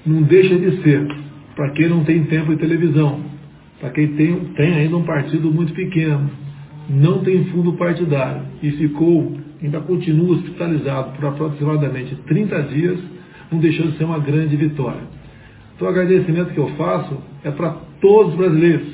não deixa de ser, para quem não tem tempo de televisão, para quem tem ainda um partido muito pequeno, não tem fundo partidário e ainda continua hospitalizado por aproximadamente 30 dias, não deixou de ser uma grande vitória. Então o agradecimento que eu faço é para todos os brasileiros.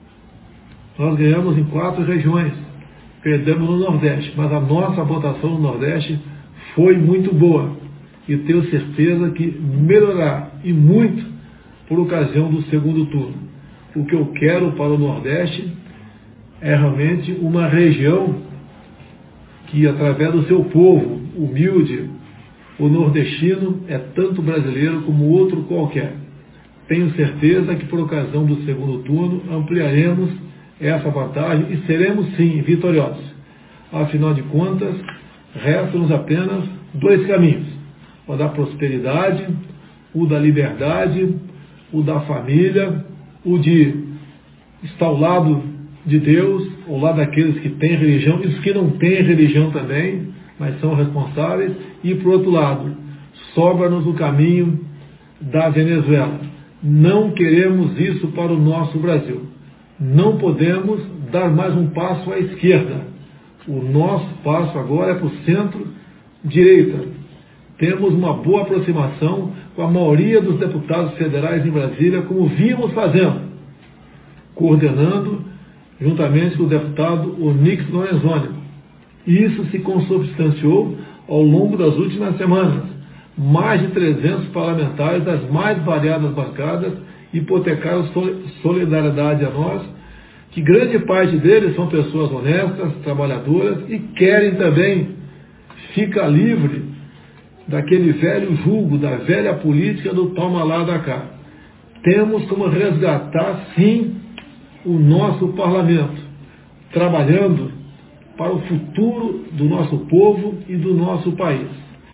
Nós ganhamos em 4 regiões, perdemos no Nordeste, mas a nossa votação no Nordeste foi muito boa e tenho certeza que melhorará e muito por ocasião do segundo turno. O que eu quero para o Nordeste é realmente uma região que, através do seu povo humilde, o nordestino é tanto brasileiro como outro qualquer. Tenho certeza que, por ocasião do segundo turno, ampliaremos essa vantagem e seremos, sim, vitoriosos. Afinal de contas, restam-nos apenas 2 caminhos: o da prosperidade, o da liberdade, o da família, o de estar ao lado de Deus, ao lado daqueles que têm religião e os que não têm religião também, mas são responsáveis, e, por outro lado, sobra-nos o caminho da Venezuela. Não queremos isso para o nosso Brasil. Não podemos dar mais um passo à esquerda. O nosso passo agora é para o centro-direita. Temos uma boa aproximação com a maioria dos deputados federais em Brasília, como vimos fazendo, coordenando juntamente com o deputado Onyx Lorenzoni. Isso se consubstanciou ao longo das últimas semanas. Mais de 300 parlamentares das mais variadas bancadas hipotecaram solidariedade a nós, que grande parte deles são pessoas honestas, trabalhadoras e querem também ficar livre daquele velho julgo, da velha política do toma lá da cá. Temos como resgatar, sim, o nosso parlamento, trabalhando para o futuro do nosso povo e do nosso país.